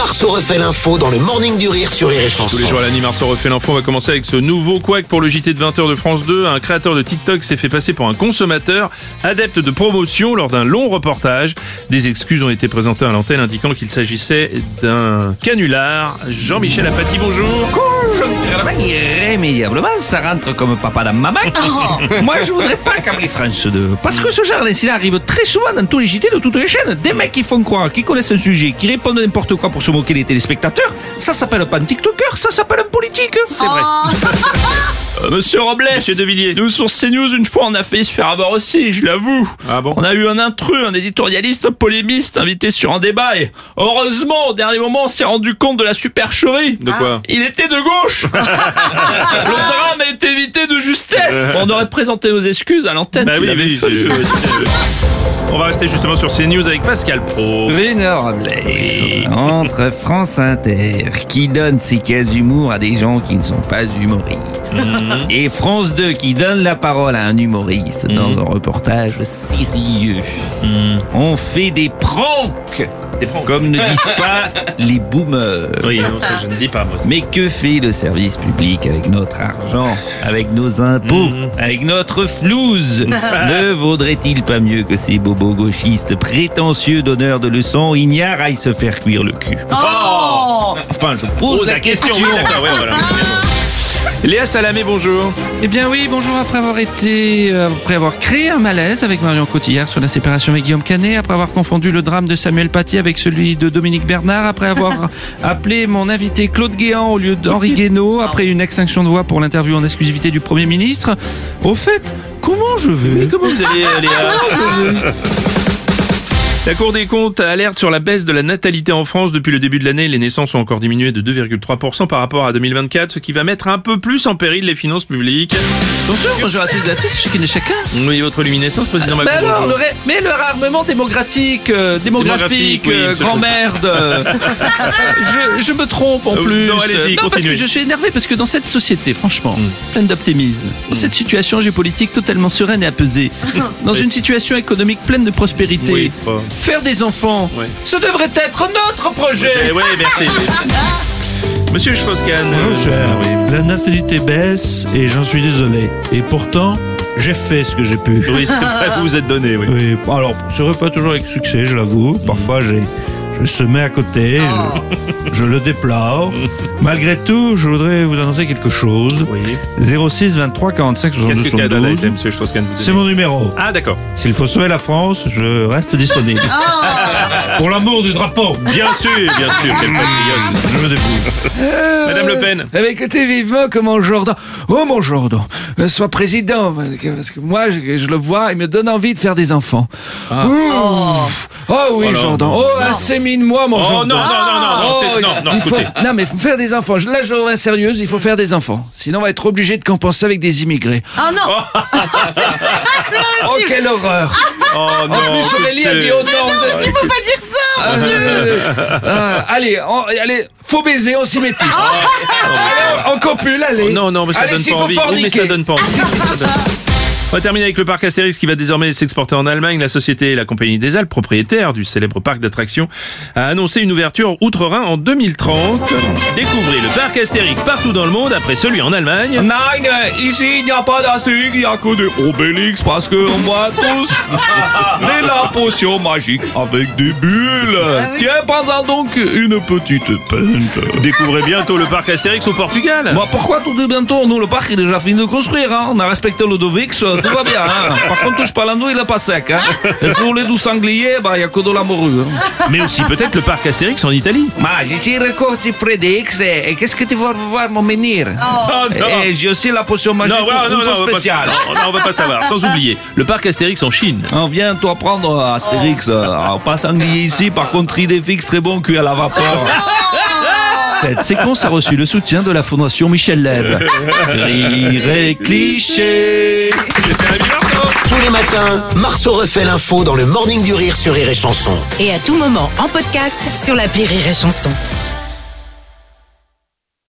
Marceau refait l'info dans le Morning du Rire sur Rire et Chanson. Tous les jours à la nuit, Marceau refait l'info. On va commencer avec ce nouveau couac pour le JT de 20h de France 2. Un créateur de TikTok s'est fait passer pour un consommateur adepte de promotion lors d'un long reportage. Des excuses ont été présentées à l'antenne indiquant qu'il s'agissait d'un canular. Jean-Michel Apathy, bonjour. Conjoncturellement, irrémédiablement, ça rentre comme papa dans maman. Moi, je voudrais pas câbler France 2. Parce que ce genre d'incident arrive très souvent dans tous les JT de toutes les chaînes. Des mecs qui font croire, qui connaissent un sujet, qui répondent n'importe quoi pour se moquer des téléspectateurs. Ça s'appelle pas un TikToker, ça s'appelle un politique. C'est vrai. Monsieur Robles, Monsieur De Villiers. nous sur CNews, une fois, on a failli se faire avoir aussi, je l'avoue. Ah bon? On a eu un intrus, un éditorialiste, un polémiste invité sur un débat et heureusement, au dernier moment, on s'est rendu compte de la supercherie. De quoi? Il était de gauche. Le drame a été évité de justesse. On aurait présenté nos excuses à l'antenne. Bah s'il oui, avait oui, fallu. On va rester justement sur CNews avec Pascal Pro. Bruno Robles, entre France Inter, qui donne ses cases d'humour à des gens qui ne sont pas humoristes, et France 2, qui donne la parole à un humoriste dans un reportage sérieux. On fait des pranks, comme ne disent pas les boomers. Oui, non, ça je ne dis pas, moi. Mais que fait le service public avec notre argent, avec nos impôts, avec notre flouze? Ne vaudrait-il pas mieux que ces bobos gauchistes prétentieux donneurs de leçons ignares aillent se faire cuire le cul? Enfin, je pose la question. Oui, d'accord, ouais, voilà. Léa Salamé, bonjour. Eh bien oui, bonjour. Après avoir créé un malaise avec Marion Cotillard sur la séparation avec Guillaume Canet, après avoir confondu le drame de Samuel Paty avec celui de Dominique Bernard, après avoir appelé mon invité Claude Guéant au lieu d'Henri Guénaud, après une extinction de voix pour l'interview en exclusivité du Premier ministre, au fait, comment je vais? Mais comment vous allez, Léa? La Cour des comptes alerte sur la baisse de la natalité en France. Depuis le début de l'année, les naissances ont encore diminué de 2,3% par rapport à 2024, ce qui va mettre un peu plus en péril les finances publiques. Bonjour à tous et à tous, chacune et chacun. Oui, votre luminescence, président Macron. Mais alors, bonjour. mais le réarmement démographique, Démographique, oui, grand-merde. Je me trompe en plus. Non, allez-y, parce continuez. que je suis énervé, parce que dans cette société, franchement, pleine d'optimisme, dans cette situation géopolitique totalement sereine et apaisée, dans une situation économique pleine de prospérité, Oui, bon. faire des enfants, Ouais. ce devrait être notre projet. Oui, merci. Monsieur Strauss-Kahn. Bonjour cher, la natalité baisse et j'en suis désolé. Et pourtant, j'ai fait ce que j'ai pu. Oui, c'est vrai, vous vous êtes donné, oui. Oui, alors, ce n'est pas toujours avec succès, je l'avoue. Parfois, je semais à côté, je le déplore. Malgré tout, je voudrais vous annoncer quelque chose. Oui. 06 23 45 62 Qu'est-ce que Canada 72. était, monsieur Strauss-Kahn? vous C'est donnez mon numéro. Ah, d'accord. S'il faut sauver la France, je reste disponible. Pour l'amour du drapeau, Bien sûr, quel patriote. je me débrouille. Madame Le Pen. Eh bien, écoutez vivement que mon Jordan, soit président, parce que moi, je le vois, il me donne envie de faire des enfants. Oh oui, Alors, Jordan. Insémine-moi, mon Jordan. Non, écoutez. Non, mais faut faire des enfants. Là, je reviens sérieuse, il faut faire des enfants. Sinon, on va être obligé de compenser avec des immigrés. Oh non. Oh, quelle horreur. Oh En plus, Aurélie a dit oh non. Il faut pas dire ça. Allez, faut baiser, on s'y met tous. Allez, on copule, allez. Non, mais ça Allez, donne s'il pas faut envie. Oui, mais forniquer. ça donne pas envie. On va terminer avec le parc Astérix qui va désormais s'exporter en Allemagne. La société La Compagnie des Alpes, propriétaire du célèbre parc d'attractions, a annoncé une ouverture outre-Rhin en 2030. Découvrez le parc Astérix partout dans le monde après celui en Allemagne. Nein, ici il n'y a pas d'Astérix, il n'y a que des Obélix parce qu'on boit tous de la potion magique avec des bulles. Tiens, prends-en donc une petite pinte. Découvrez bientôt le parc Astérix au Portugal. Moi, pourquoi tout de bientôt? Nous, le parc est déjà fini de construire, hein. On a respecté le Dovix, tout va bien, hein. Par contre, touche pas l'anneau, il est pas sec, hein. Et si vous voulez du sanglier, il y a que de la morue, hein. Mais aussi peut-être le parc Astérix en Italie. Je suis Ricci Fredix et qu'est-ce que tu vas voir m'emmener? Oh, non. Et j'ai aussi la potion magique Non, un peu spéciale. on va pas savoir. Sans oublier le parc Astérix en Chine. On vient toi prendre Astérix, pas sanglier ici, par contre idée fixe très bon cuit à la vapeur. Cette séquence a reçu le soutien de la Fondation Michel Leb. Rire et cliché. Tous les matins, Marceau refait l'info dans le Morning du Rire sur Rire et Chanson. Et à tout moment en podcast sur l'appli Rire et Chanson.